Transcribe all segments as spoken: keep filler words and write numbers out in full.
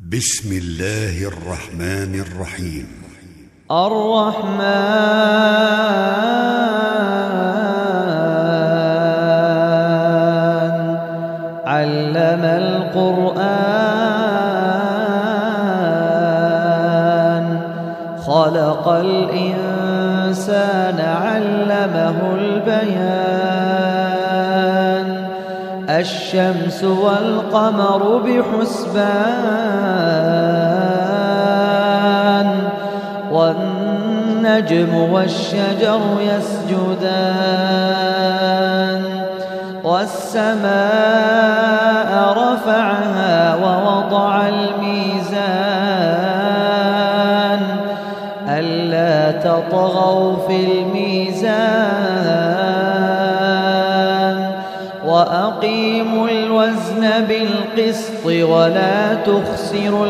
بسم الله الرحمن الرحيم. الرحمن علم القرآن خلق الإنسان علمه البيان الشمس والقمر بحسبان والنجم والشجر يسجدان والسماء رفعها ووضع الميزان ألا تطغوا في الميزان وأقيموا الوزن بالقسط ولا تخسروا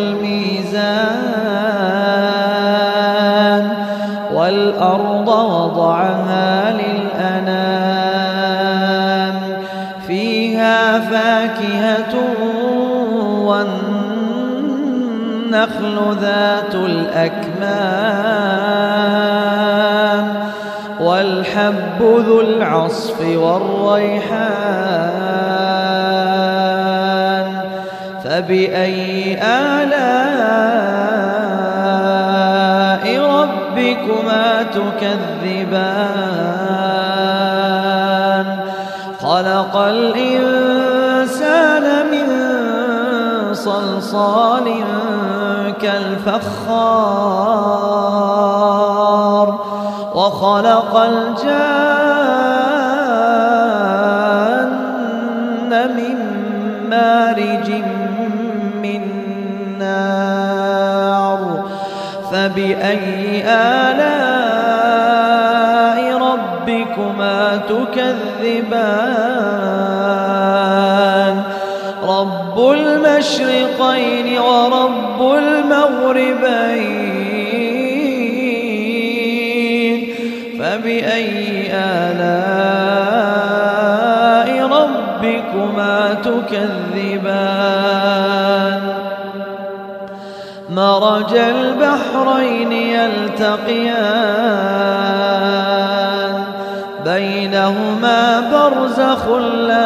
الميزان والأرض وضعها للأنام فيها فاكهة والنخل ذات الأكمام والحب ذو العصف والريحان فبأي آلاء ربكما تكذبان خلق الإنسان من صلصال كالفخار وخلق الجان من مارج من نار فبأي آلاء ربكما تكذبان رب المشرقين ورب المغربين فبأي آلاء ربكما تكذبان مرج البحرين يلتقيان بينهما برزخ لا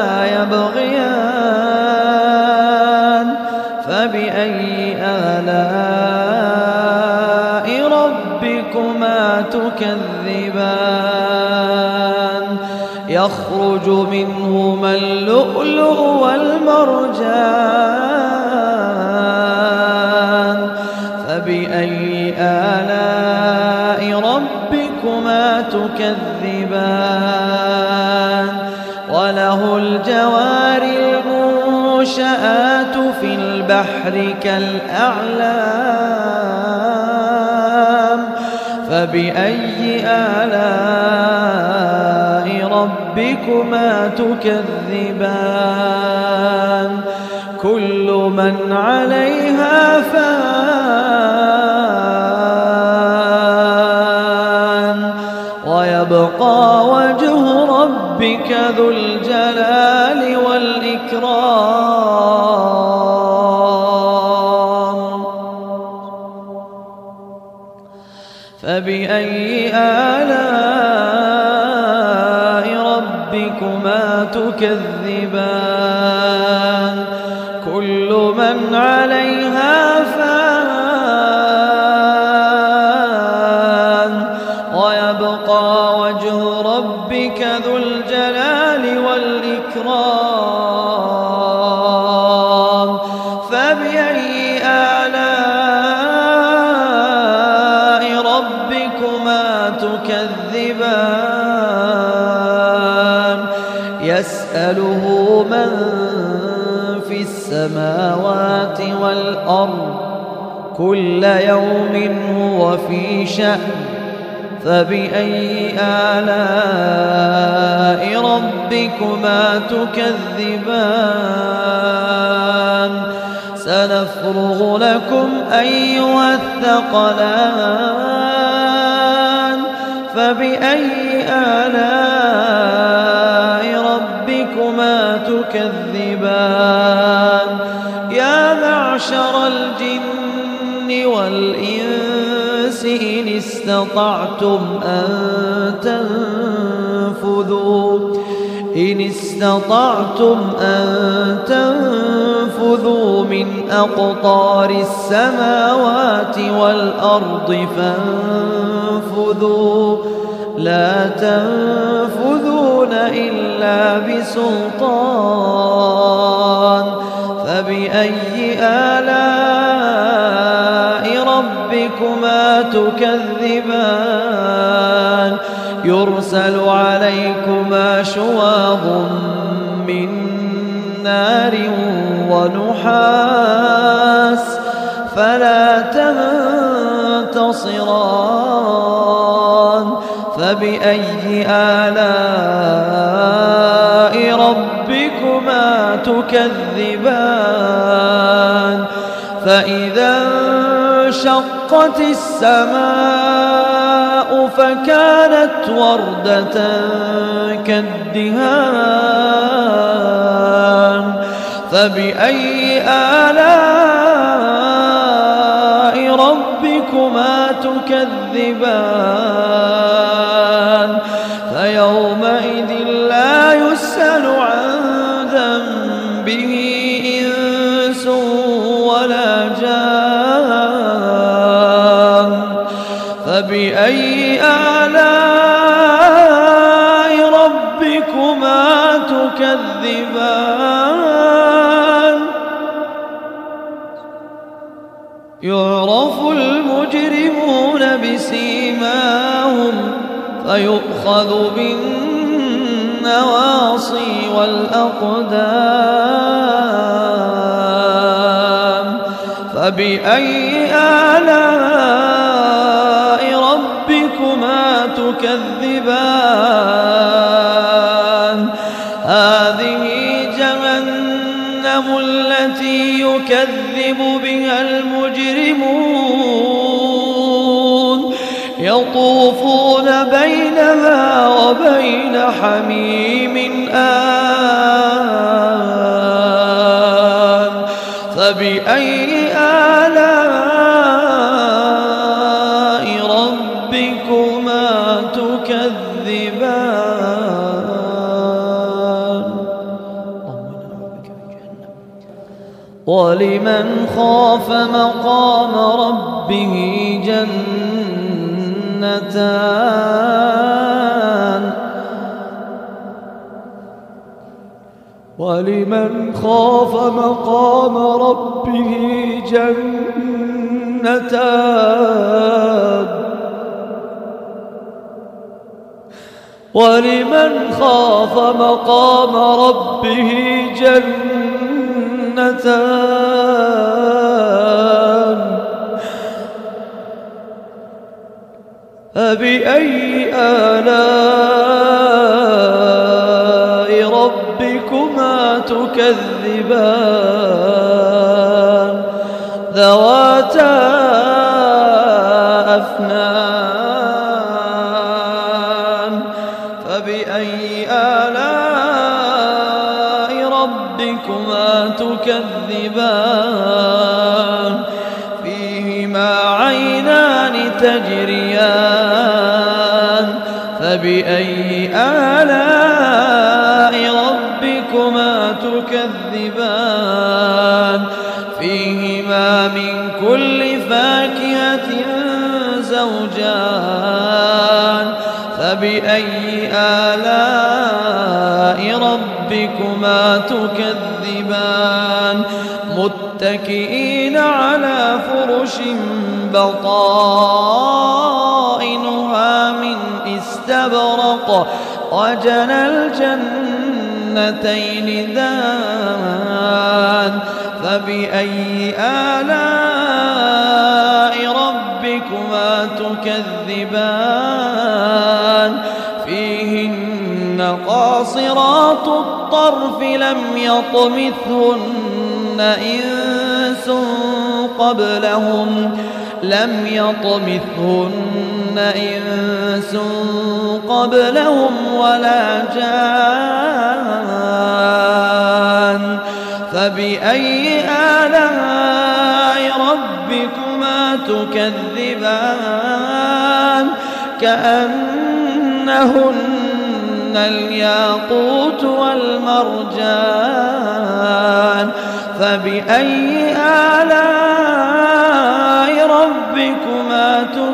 يبغيان فبأي آلاء ربكما تكذبان يخرج منهما اللؤلؤ والمرجان فبأي آلاء ربكما تكذبان وله الجوار المنشآت في البحر كالأعلام فبأي آلاء ربكما تكذبان كل من عليها فان ويبقى وجه ربك ذو الجلال والإكرام فبأي آلاء ربكما تكذبان كل من عليها فان ويبقى وجه ربك ذو الجلال والإكرام فبأي آلاء ربكما تكذبان يسأله من في السماوات والأرض كل يوم هو في شأن فبأي آلاء ربكما تكذبان سنفرغ لكم أيها الثقلان فبأي آلاء ربكما تكذبان يا معشر معشر الجن والإنس إن استطعتم أن تنفذوا إن استطعتم أن تنفذوا من أقطار السماوات والأرض فانفذوا لا تنفذون إلا بسلطان فبأي آلاء ربكما تكذبان يرسل عليكما شواظ من نار ونحاس فلا تنتصران فبأي آلاء ربكما تكذبان فإذا انشقت السماء فكانت وردة كالدهان فبأي آلاء ربكما تكذبان فيومئذ لا يسأل عن ذنبه إنس ولا جان فبأي آلاء ربكما تكذبان يعرف المجرمون بسيماهم فيؤخذ بالنواصي والأقدام فبأي آلاء ربكما تكذبان هذه جهنم التي يكذب بها المجرمون يطوفون بينها وبين حميم آن فبأي آلاء ربكما تكذبان ولمن خاف مقام ربه جنتان ولمن خاف مقام ربه جنتان ولمن خاف مقام ربه جنتان فبأي آلاء ربكما تكذبان ذواتا أفنان فبأي آلاء ربكما تكذبان فيهما عينان تجريان فبأي آلاء ربكما تكذبان فيهما من كل فاكهة زوجان فبأي آلاء ربكما تكذبان متكئين على فرش بطائنها من استبرق وجنى الجنتين دان فبأي آلاء ربكما تكذبان فيهن قاصرات الطرف لم يطمثهن إنس قبلهم لم يطمثهن إنس قبلهم ولا جان فبأي آلاء ربكما تكذبان كأنهن الياقوت والمرجان فبأي آلاء ربكما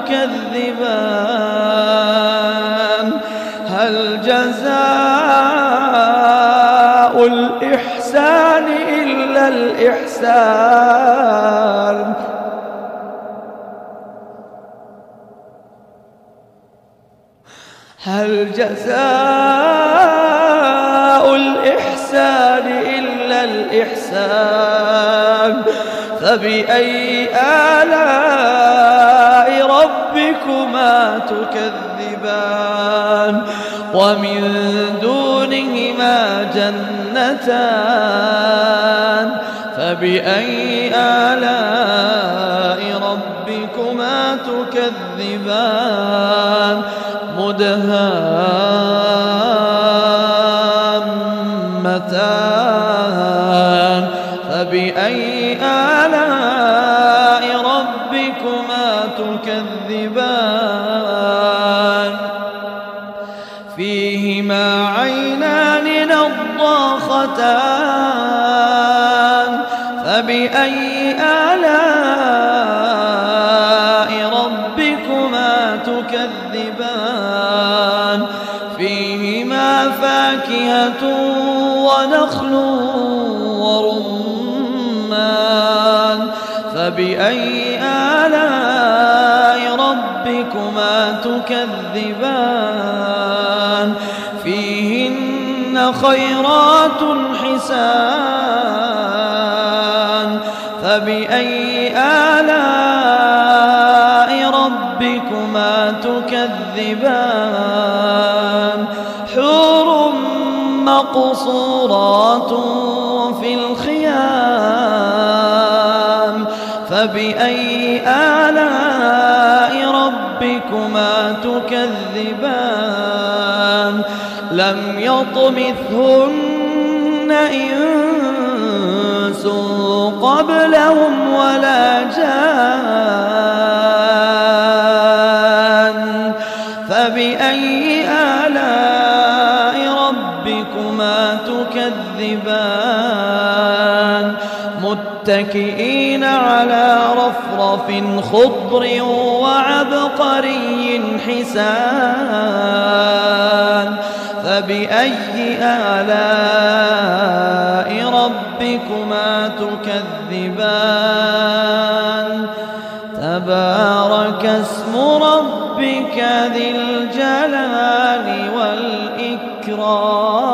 تكذبان هل جزاء الإحسان إلا الإحسان هل جزاء الإحسان إلا الإحسان فبأي آلاء ربكما تكذبان ومن دونهما جنتان فبأي آلاء ربكما تكذبان مدهامتان فبأي آلاء ربكما تكذبان فيهما عينان نضاختان فبأي آلاء ربكما تكذبان فيهما فاكهة ونخل ورمان فبأي آلاء ربكما تكذبان فيهن خيرات حسان فبأي آلاء ربكما تكذبان حور مقصورات في الخيام فبأي آلاء ربكما تكذبان لم يطمثهن إنس قبلهم ولا جان فبأي آلاء ربكما تكذبان متكئين على رفرف خضر وعبقري حسان فبأي آلاء ربكما تكذبان تبارك اسم ربك ذي الجلال والإكرام